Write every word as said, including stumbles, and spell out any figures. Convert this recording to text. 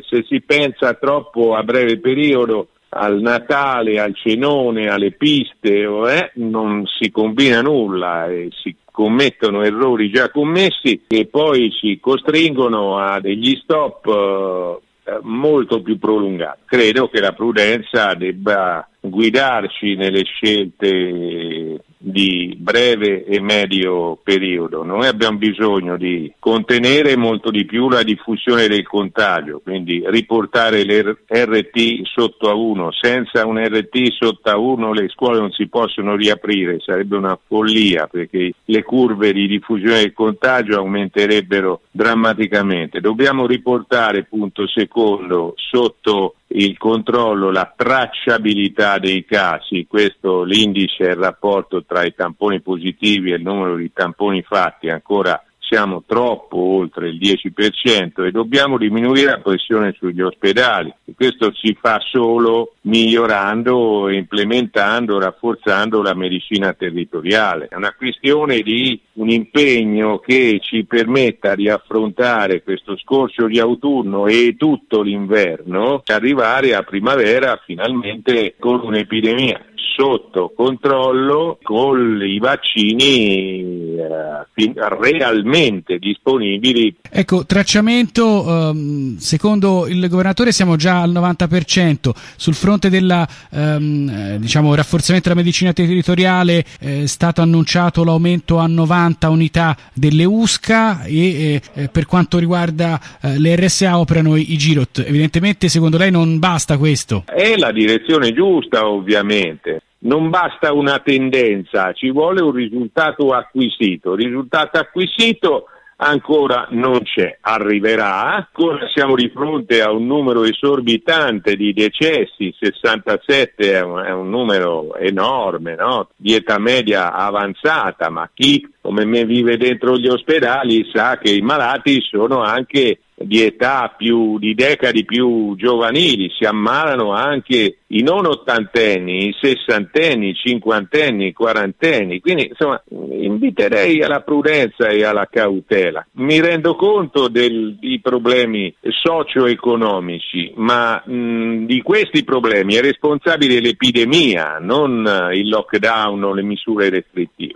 se si pensa troppo a breve periodo al Natale, al cenone, alle piste, eh, non si combina nulla e si commettono errori già commessi che poi ci costringono a degli stop eh, molto più prolungati. Credo che la prudenza debba guidarci nelle scelte di breve e medio periodo. Noi abbiamo bisogno di contenere molto di più la diffusione del contagio, quindi riportare l'R T sotto a uno. Senza un R T sotto a uno le scuole non si possono riaprire, sarebbe una follia perché le curve di diffusione del contagio aumenterebbero drammaticamente. Dobbiamo riportare, punto secondo, sotto il controllo, la tracciabilità dei casi, questo l'indice è il rapporto tra i tamponi positivi e il numero di tamponi fatti, ancora siamo troppo oltre il dieci per cento e dobbiamo diminuire la pressione sugli ospedali e questo si fa solo migliorando, implementando, rafforzando la medicina territoriale. È una questione di un impegno che ci permetta di affrontare questo scorcio di autunno e tutto l'inverno e arrivare a primavera finalmente con un'epidemia sotto controllo, con i vaccini eh, realmente disponibili. Ecco, tracciamento, ehm, secondo il governatore siamo già al novanta per cento. Sul fronte del ehm, diciamo, rafforzamento della medicina territoriale è stato annunciato l'aumento a novanta unità delle U S C A e eh, per quanto riguarda eh, le R S A operano i, i Girot. Evidentemente secondo lei non basta questo? È la direzione giusta ovviamente. Non basta una tendenza, ci vuole un risultato acquisito. Il risultato acquisito ancora non c'è, arriverà. Ancora siamo di fronte a un numero esorbitante di decessi, sessantasette è un, è un numero enorme, no? Di età media avanzata, ma chi come me vive dentro gli ospedali sa che i malati sono anche di età più, di decadi più giovanili, si ammalano anche i non ottantenni, i sessantenni, i cinquantenni, i quarantenni, quindi insomma inviterei alla prudenza e alla cautela. Mi rendo conto del, di problemi socio-economici, ma mh, di questi problemi è responsabile l'epidemia, non il lockdown o le misure restrittive.